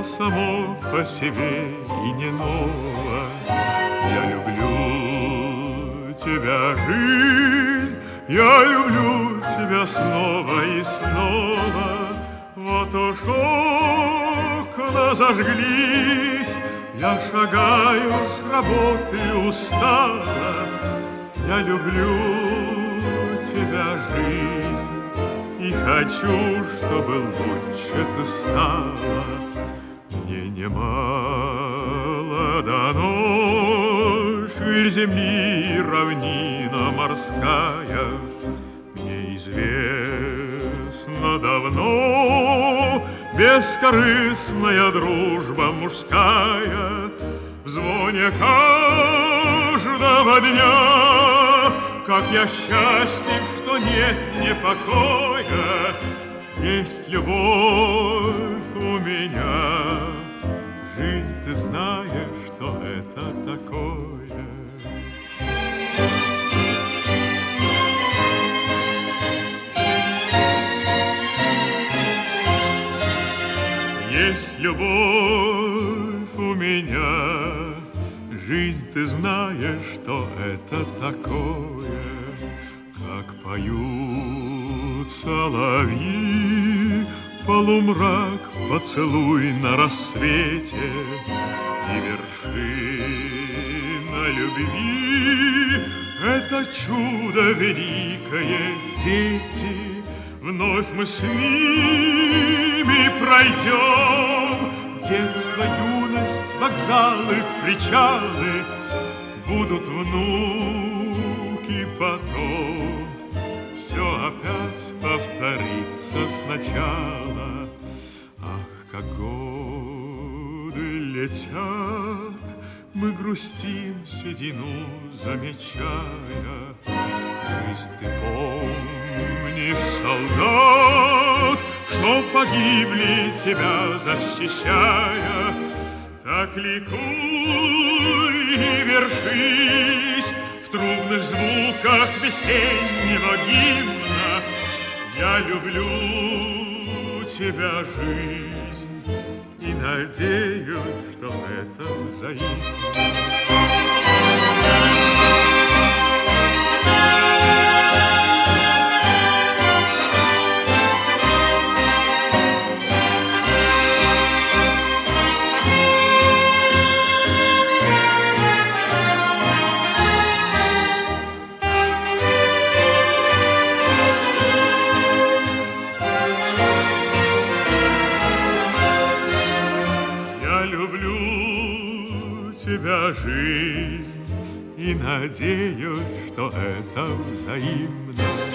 само по себе и не ново. Я люблю тебя, жизнь, я люблю тебя снова и снова. Вот уж окна зажглись, я шагаю с работы устала. Я люблю тебя, жизнь, и хочу, чтобы лучше ты стала. Мне немало дано ширь земли, равнина морская. Мне известно давно бескорыстная дружба мужская. В звоне каждого дня, как я счастлив, что нет мне покоя. Есть любовь у меня, жизнь, ты знаешь, что это такое. Есть любовь у меня, жизнь, ты знаешь, что это такое. Как поют соловьи, полумрак, поцелуй на рассвете, и вершина любви — это чудо великое, дети. Вновь мы с ними пройдем детство, юность, вокзалы, причалы. Будут внуки потом, все опять повторится сначала. Ах, как годы летят, мы грустим, седину замечая. Жизнь, ты помнишь, солдат, что погибли, тебя защищая. Так ликуй и вершись в трубных звуках весеннего гимна. Я люблю тебя, жизнь, и надеюсь, что это взаимно. Тебя, жизнь, и надеюсь, что это взаимно.